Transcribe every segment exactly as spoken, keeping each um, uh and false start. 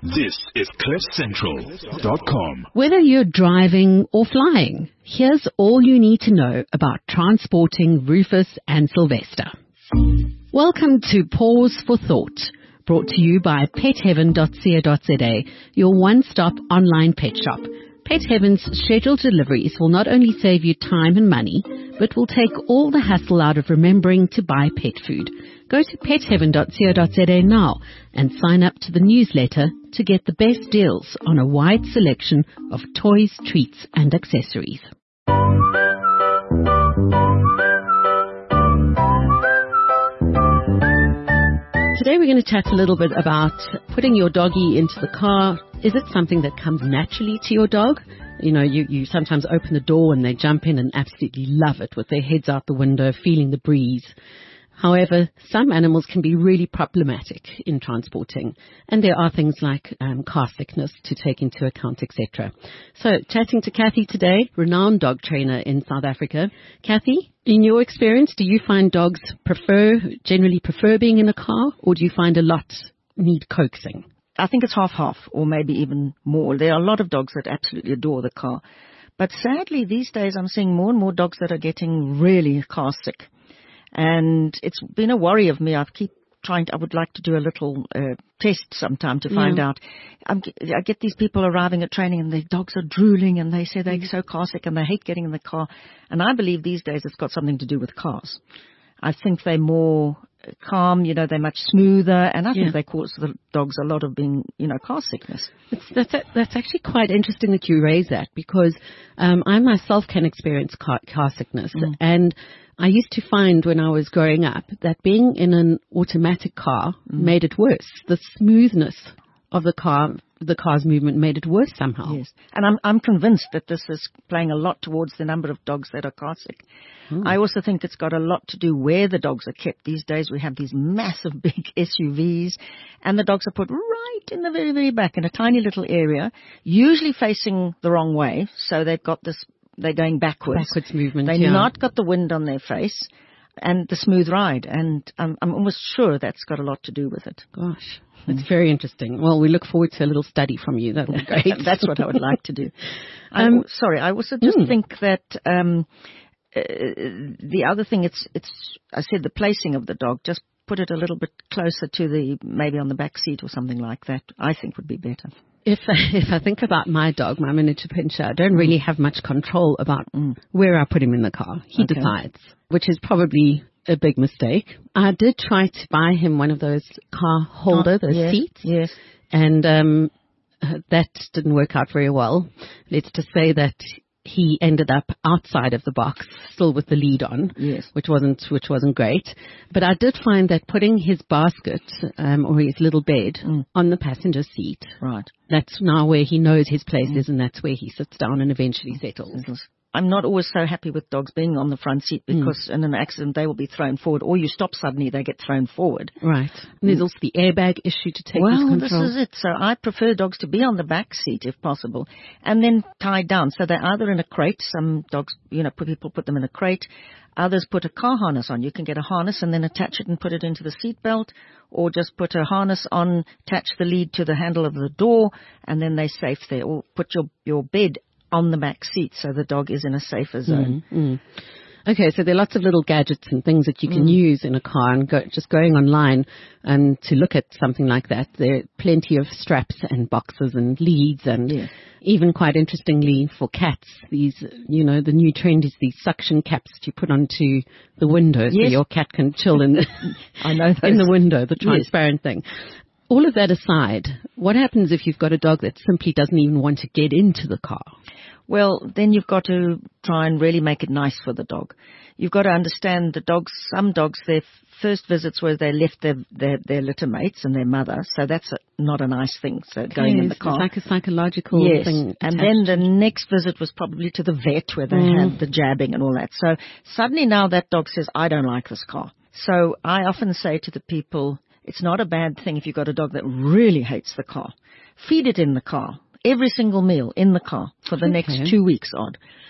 This is cliff central dot com. Whether you're driving or flying, here's all you need to know about transporting Rufus and Sylvester. Welcome to Pause for Thought, brought to you by pet heaven dot co dot za, your one-stop online pet shop. Pet Heaven's scheduled deliveries will not only save you time and money, but will take all the hassle out of remembering to buy pet food. Go to pet heaven dot co dot za now and sign up to the newsletter to get the best deals on a wide selection of toys, treats and accessories. Today we're going to chat a little bit about putting your doggy into the car. Is it something that comes naturally to your dog? You know, you, you sometimes open the door and they jump in and absolutely love it with their heads out the window, feeling the breeze. However, some animals can be really problematic in transporting, and there are things like um, car sickness to take into account, et cetera. So, chatting to Kathy today, renowned dog trainer in South Africa. Kathy, in your experience, do you find dogs prefer, generally prefer being in a car, or do you find a lot need coaxing? I think it's half-half, or maybe even more. There are a lot of dogs that absolutely adore the car. But sadly, these days, I'm seeing more and more dogs that are getting really car sick. And it's been a worry of me. I keep trying to, I would like to do a little uh, test sometime to find yeah. out. I'm, I get these people arriving at training and their dogs are drooling and they say they're mm. so car sick and they hate getting in the car. And I believe these days it's got something to do with cars. I think they're more calm, you know, they're much smoother, and I yeah. think they cause the dogs a lot of being, you know, car sickness. It's, that's a, that's actually quite interesting that you raise that, because um, I myself can experience car, car sickness, mm. and I used to find when I was growing up that being in an automatic car mm. made it worse. The smoothness of the car, the car's movement made it worse somehow. Yes, and I'm I'm convinced that this is playing a lot towards the number of dogs that are car sick. Hmm. I also think it's got a lot to do where the dogs are kept. These days we have these massive big S U Vs, and the dogs are put right in the very, very back in a tiny little area, usually facing the wrong way, so they've got this, they're going backwards. Backwards movement, They've yeah. not got the wind on their face and the smooth ride, and I'm, I'm almost sure that's got a lot to do with it. Gosh. That's very interesting. Well, we look forward to a little study from you. That would be great. That's what I would like to do. Um, I, sorry, I also just mm. think that um, uh, the other thing, it's, it's, I said the placing of the dog, just put it a little bit closer to the, maybe on the back seat or something like that, I think would be better. If if I think about my dog, my miniature pinscher, I don't really have much control about mm. where I put him in the car. He okay. decides, which is probably a big mistake. I did try to buy him one of those car holder, oh, those yes, seats. Yes. And um, that didn't work out very well. Let's just say that he ended up outside of the box, still with the lead on, yes. which wasn't which wasn't great. But I did find that putting his basket um, or his little bed mm. on the passenger seat, right, that's now where he knows his place mm. is, and that's where he sits down and eventually settles. I'm not always so happy with dogs being on the front seat, because mm. in an accident they will be thrown forward, or you stop suddenly, they get thrown forward. Right. And there's also the airbag issue to take well, into control. Well, this is it. So I prefer dogs to be on the back seat if possible, and then tied down. So they're either in a crate. Some dogs, you know, people put them in a crate. Others put a car harness on. You can get a harness and then attach it and put it into the seat belt, or just put a harness on, attach the lead to the handle of the door, and then they're safe there. Or put your, your bed on the back seat so the dog is in a safer zone. Mm, mm. Okay, so there are lots of little gadgets and things that you can mm. use in a car, and go, just going online and to look at something like that, there are plenty of straps and boxes and leads, and yeah. even quite interestingly for cats, these, you know, the new trend is these suction caps that you put onto the window yes. so your cat can chill in the, I know those. in the window, the transparent yes. thing. All of that aside, what happens if you've got a dog that simply doesn't even want to get into the car? Well, then you've got to try and really make it nice for the dog. You've got to understand the dogs, some dogs, their first visits were they left their, their, their litter mates and their mother, so that's a, not a nice thing, so going yes, in the car. It's like a psychological yes. thing. And then the next visit was probably to the vet where they mm. had the jabbing and all that. So suddenly now that dog says, I don't like this car. So I often say to the people, it's not a bad thing if you've got a dog that really hates the car. Feed it in the car. Every single meal in the car for the okay. next two weeks odd.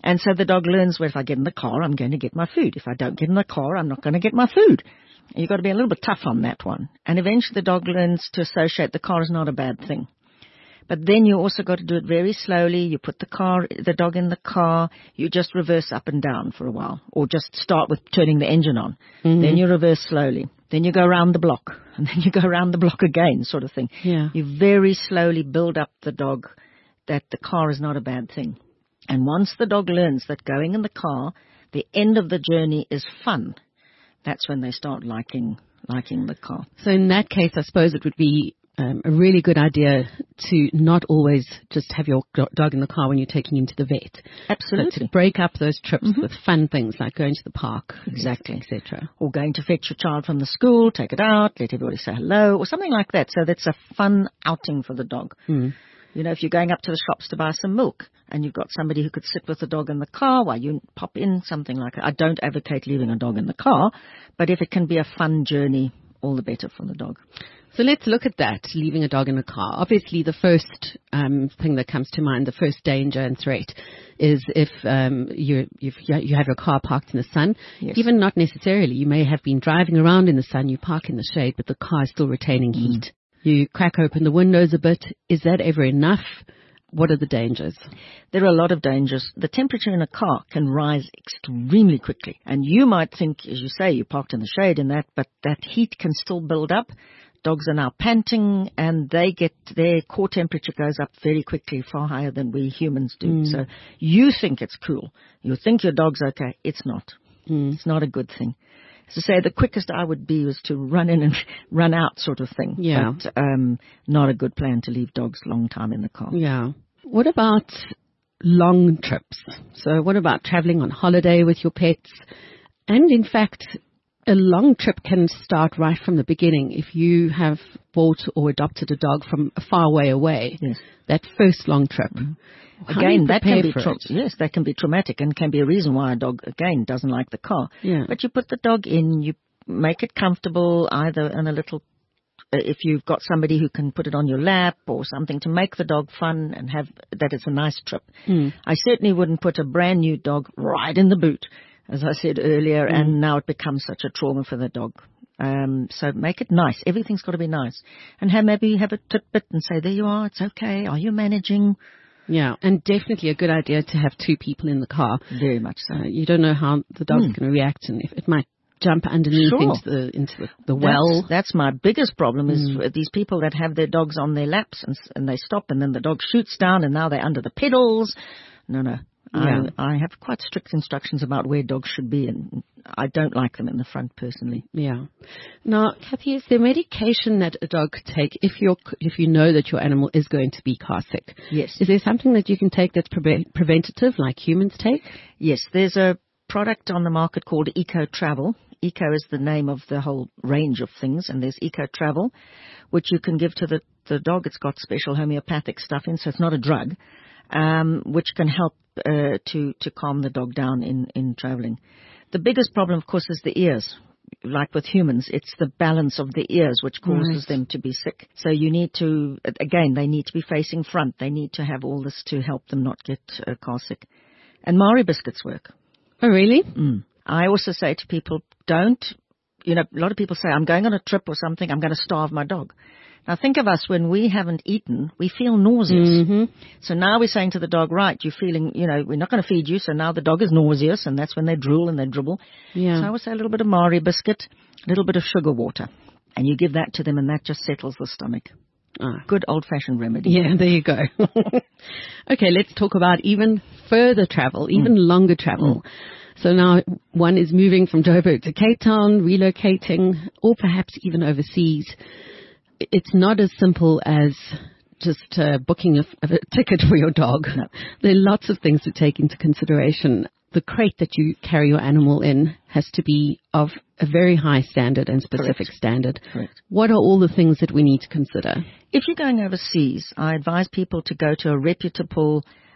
And so the dog learns, well, if I get in the car, I'm going to get my food. If I don't get in the car, I'm not going to get my food. You've got to be a little bit tough on that one. And eventually the dog learns to associate the car is not a bad thing. But then you also got to do it very slowly. You put the car, the dog in the car. You just reverse up and down for a while, or just start with turning the engine on. Mm-hmm. Then you reverse slowly. Then you go around the block, and then you go around the block again, sort of thing. Yeah. You very slowly build up the dog that the car is not a bad thing. And once the dog learns that going in the car, the end of the journey is fun, that's when they start liking liking the car. So in that case, I suppose it would be Um, a really good idea to not always just have your dog in the car when you're taking him to the vet. Absolutely. But to break up those trips mm-hmm. with fun things like going to the park. Exactly. et cetera. Or going to fetch your child from the school, take it out, let everybody say hello, or something like that. So that's a fun outing for the dog. Mm. You know, if you're going up to the shops to buy some milk and you've got somebody who could sit with the dog in the car while you pop in, something like that. I don't advocate leaving a dog in the car, but if it can be a fun journey, all the better for the dog. So let's look at that, leaving a dog in a car. Obviously, the first um, thing that comes to mind, the first danger and threat, is if um, you if you have your car parked in the sun. Yes. Even not necessarily. You may have been driving around in the sun, you park in the shade, but the car is still retaining heat. Mm. You crack open the windows a bit. Is that ever enough? What are the dangers? There are a lot of dangers. The temperature in a car can rise extremely quickly. And you might think, as you say, you parked in the shade and that, but that heat can still build up. Dogs are now panting and they get, their core temperature goes up very quickly, far higher than we humans do. Mm. So you think it's cool. You think your dog's okay. It's not. Mm. It's not a good thing. As I say, the quickest I would be was to run in and run out sort of thing. Yeah. But um, not a good plan to leave dogs a long time in the car. Yeah. What about long trips? So what about traveling on holiday with your pets? And in fact, a long trip can start right from the beginning. If you have bought or adopted a dog from a far way away, yes. that first long trip. Mm-hmm. Again, that can be tra- yes, that can be traumatic and can be a reason why a dog again doesn't like the car. Yeah. But you put the dog in, you make it comfortable, either in a little. Uh, if you've got somebody who can put it on your lap or something to make the dog fun and have that it's a nice trip. Mm. I certainly wouldn't put a brand new dog right in the boot, as I said earlier, mm. and now it becomes such a trauma for the dog. Um, so make it nice. Everything's got to be nice. And have, maybe have a tidbit and say, there you are, it's okay. Are you managing? Yeah, and definitely a good idea to have two people in the car. Very much so. Uh, you don't know how the dog's mm. going to react, and if it might jump underneath sure. into the into the, the well. That's, that's my biggest problem is mm. these people that have their dogs on their laps and, and they stop and then the dog shoots down and now they're under the pedals. No, no. Yeah. I, I have quite strict instructions about where dogs should be, and I don't like them in the front personally. Yeah. Now, Kathy, is there medication that a dog could take if you're if you know that your animal is going to be car sick? Yes. Is there something that you can take that's pre- preventative, like humans take? Yes. There's a product on the market called Eco Travel. Eco is the name of the whole range of things, and there's Eco Travel, which you can give to the the dog. It's got special homeopathic stuff in, so it's not a drug, um, which can help uh, to to calm the dog down in in traveling. The biggest problem, of course, is the ears. Like with humans, it's the balance of the ears which causes right. them to be sick. So you need to, again, they need to be facing front. They need to have all this to help them not get uh, car sick. And Maori biscuits work. Oh, really? Mm. I also say to people, don't, you know, a lot of people say, I'm going on a trip or something, I'm going to starve my dog. Now think of us, when we haven't eaten, we feel nauseous. Mm-hmm. So now we're saying to the dog, right, you're feeling, you know, we're not going to feed you, so now the dog is nauseous, and that's when they drool and they dribble. Yeah. So I would say a little bit of Maori biscuit, a little bit of sugar water, and you give that to them, and that just settles the stomach. Ah. Good old-fashioned remedy. Yeah, there you go. Okay, let's talk about even further travel, even mm. longer travel. Mm. So now one is moving from Joburg to Cape Town, relocating, or perhaps even overseas. It's not as simple as just uh, booking a, a ticket for your dog. No. There are lots of things to take into consideration. The crate that you carry your animal in has to be of a very high standard and specific Correct. standard. Correct. What are all the things that we need to consider? If you're going overseas, I advise people to go to a reputable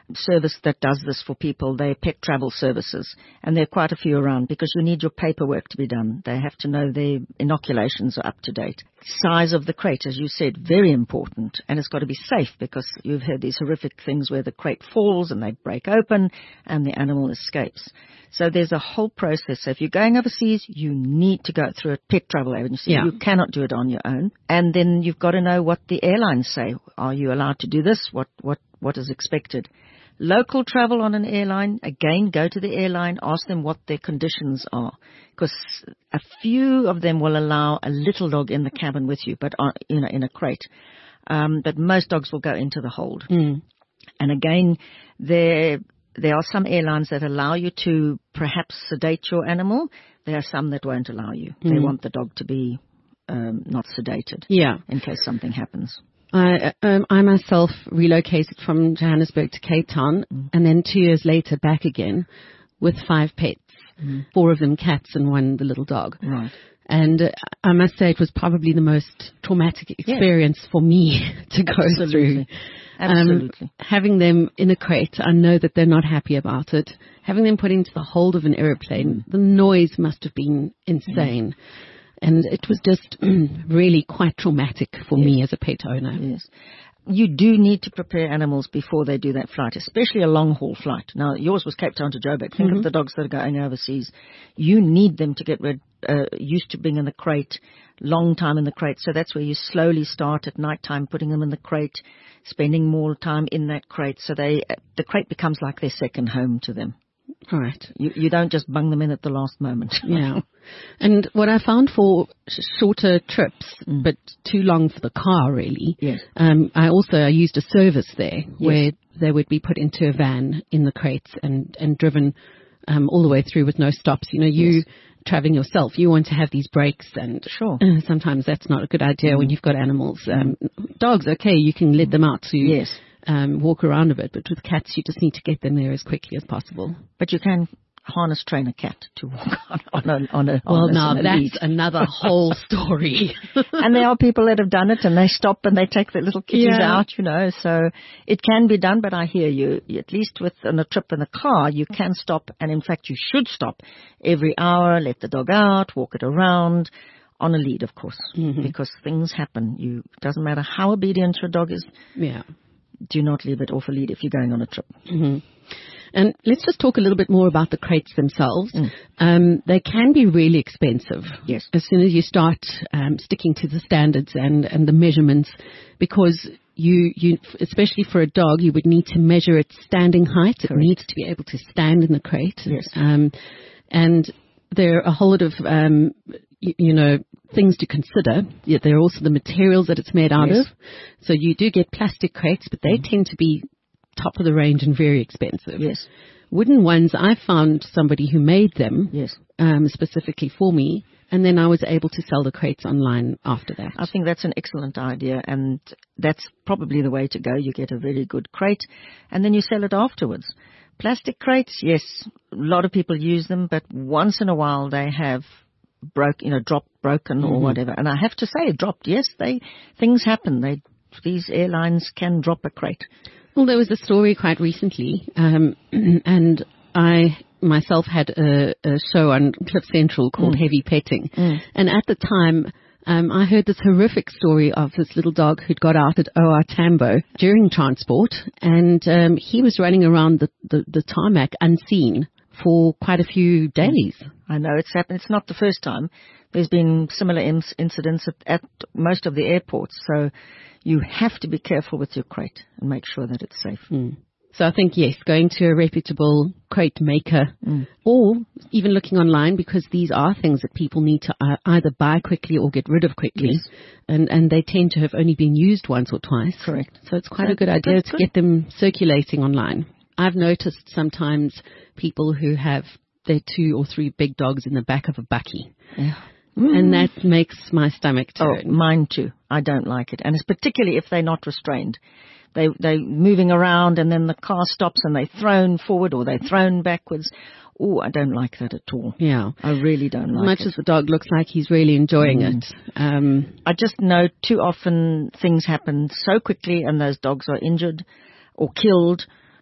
service that does this for people. They're pet travel services, and there are quite a few around because you need your paperwork to be done. They have to know their inoculations are up to date. Size of the crate, as you said, very important, and it's got to be safe because you've heard these horrific things where the crate falls and they break open and the animal escapes. So there's a whole process. So if you're going overseas, you need to go through a pet travel agency. Yeah. You cannot do it on your own. And then you've got to know what the airlines say. Are you allowed to do this? What, what, what is expected? Local travel on an airline, again, go to the airline, ask them what their conditions are. Because a few of them will allow a little dog in the cabin with you, but on, you know, in a crate. Um, but most dogs will go into the hold. Mm. And again, there there are some airlines that allow you to perhaps sedate your animal. There are some that won't allow you. Mm. They want the dog to be um, not sedated. Yeah. In case something happens. I, um, I myself relocated from Johannesburg to Cape Town, mm. and then two years later back again with five pets, mm. four of them cats and one the little dog. Right. And uh, I must say it was probably the most traumatic experience yes. for me to go Absolutely. through. Absolutely. Um, having them in a crate, I know that they're not happy about it. Having them put into the hold of an airplane, mm. the noise must have been insane. Mm. And it was just really quite traumatic for yes. me as a pet owner. Yes. You do need to prepare animals before they do that flight, especially a long-haul flight. Now, yours was Cape Town to Joburg. Think mm-hmm. of the dogs that are going overseas. You need them to get rid, uh, used to being in the crate, long time in the crate. So that's where you slowly start at night time, putting them in the crate, spending more time in that crate. So they, the crate becomes like their second home to them. All right. You, you don't just bung them in at the last moment. Yeah. And what I found for sh- shorter trips, mm. but too long for the car, really. Yes. Um, I also I used a service there yes. where they would be put into a van in the crates and, and driven um, all the way through with no stops. You know, you yes. traveling yourself, you want to have these breaks, and sure. uh, sometimes that's not a good idea mm. when you've got animals. Um, dogs, okay, you can let them out to yes. um, walk around a bit, but with cats, you just need to get them there as quickly as possible. But you can harness train a cat to walk on, on a on a well now that's lead. Another whole story. And there are people that have done it and they stop and they take their little kitties yeah. out, you know, so it can be done. But I hear you, at least with on a trip in the car, you can stop, and in fact you should stop every hour, let the dog out, walk it around on a lead, of course, mm-hmm. because things happen. You it doesn't matter how obedient your dog is. Yeah. Do not leave it off a lead if you're going on a trip. Mm-hmm. And let's just talk a little bit more about the crates themselves. Mm. Um, they can be really expensive. Yes. As soon as you start um, sticking to the standards and, and the measurements, because you, you, especially for a dog, you would need to measure its standing height. Correct. It needs to be able to stand in the crate. Yes. Um, and there are a whole lot of, um, you, you know, things to consider. Yeah, there are also the materials that it's made out yes. of. So you do get plastic crates, but they mm. tend to be top of the range and very expensive. Yes. Wooden ones, I found somebody who made them yes. um, specifically for me, and then I was able to sell the crates online after that. I think that's an excellent idea, and that's probably the way to go. You get a very good crate, and then you sell it afterwards. Plastic crates, yes, a lot of people use them, but once in a while they have broke, you know, dropped, broken, mm-hmm. or whatever. And I have to say, dropped. Yes, they things happen. They these airlines can drop a crate. Well, there was a story quite recently, um, and I myself had a, a show on Cliff Central called mm. Heavy Petting. Mm. And at the time, um, I heard this horrific story of this little dog who'd got out at O R Tambo during transport, and um, he was running around the, the, the tarmac unseen for quite a few days. I know it's happened. It's not the first time. There's been similar in- incidents at, at most of the airports, so you have to be careful with your crate and make sure that it's safe. Mm. So I think, yes, going to a reputable crate maker mm. or even looking online, because these are things that people need to uh, either buy quickly or get rid of quickly. Yes. And, and they tend to have only been used once or twice. Correct. So it's quite so a good idea to good. get them circulating online. I've noticed sometimes people who have their two or three big dogs in the back of a bakkie. Yeah. Mm. And that makes my stomach turn. Oh, mine too. I don't like it. And it's particularly if they're not restrained. They, they're moving around and then the car stops and they're thrown forward or they're thrown backwards. Oh, I don't like that at all. Yeah. I really don't like it. As much it. as the dog looks like he's really enjoying mm. it. Um, I just know too often things happen so quickly and those dogs are injured or killed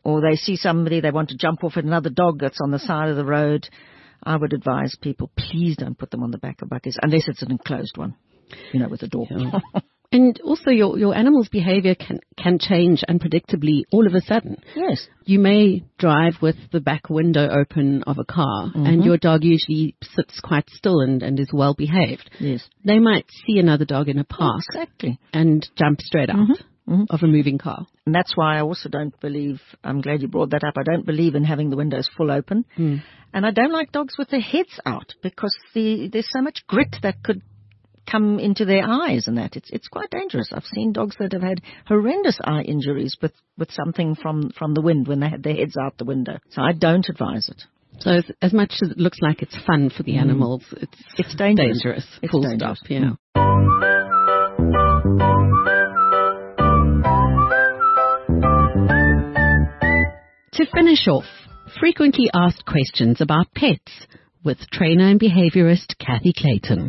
or they see somebody, they want to jump off at another dog that's on the side of the road, I would advise people, please don't put them on the back of buckets, unless it's an enclosed one, you know, with a door. Yeah. And also your, your animal's behavior can, can change unpredictably all of a sudden. Yes. You may drive with the back window open of a car, mm-hmm. and your dog usually sits quite still and, and is well behaved. Yes. They might see another dog in a park. Exactly. And jump straight out mm-hmm. Mm-hmm. of a moving car. And that's why I also don't believe, I'm glad you brought that up, I don't believe in having the windows full open. Mm. And I don't like dogs with their heads out, because the, there's so much grit that could come into their eyes, and that it's it's quite dangerous. I've seen dogs that have had horrendous eye injuries with, with something from, from the wind when they had their heads out the window. So I don't advise it. So as, as much as it looks like it's fun for the mm. animals, it's it's dangerous. dangerous it's full dangerous. stop. Yeah. Mm. To finish off, frequently asked questions about pets with trainer and behaviorist Kathy Clayton.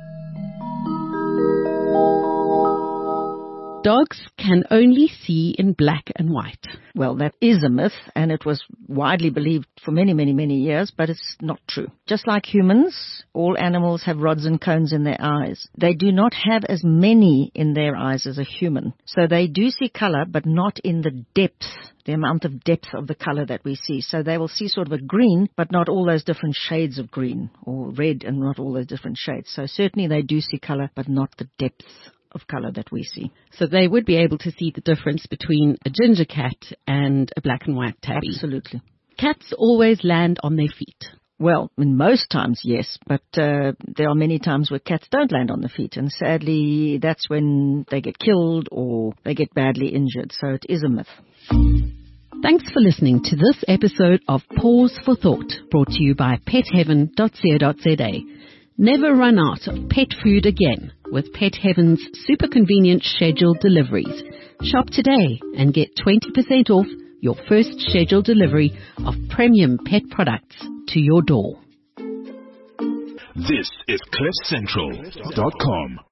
Dogs can only see in black and white. Well, that is a myth, and it was widely believed for many, many, many years, but it's not true. Just like humans, all animals have rods and cones in their eyes. They do not have as many in their eyes as a human. So they do see color, but not in the depth, the amount of depth of the color that we see. So they will see sort of a green, but not all those different shades of green, or red and not all those different shades. So certainly they do see color, but not the depth of color that we see. So they would be able to see the difference between a ginger cat and a black and white tabby. Absolutely. Cats always land on their feet. Well, in most times, yes, but uh, there are many times where cats don't land on the feet, and sadly, that's when they get killed or they get badly injured. So it is a myth. Thanks for listening to this episode of Pause for Thought, brought to you by pet heaven dot co dot za. Never run out of pet food again with Pet Heaven's super convenient scheduled deliveries. Shop today and get twenty percent off your first scheduled delivery of premium pet products to your door. This is cliff central dot com.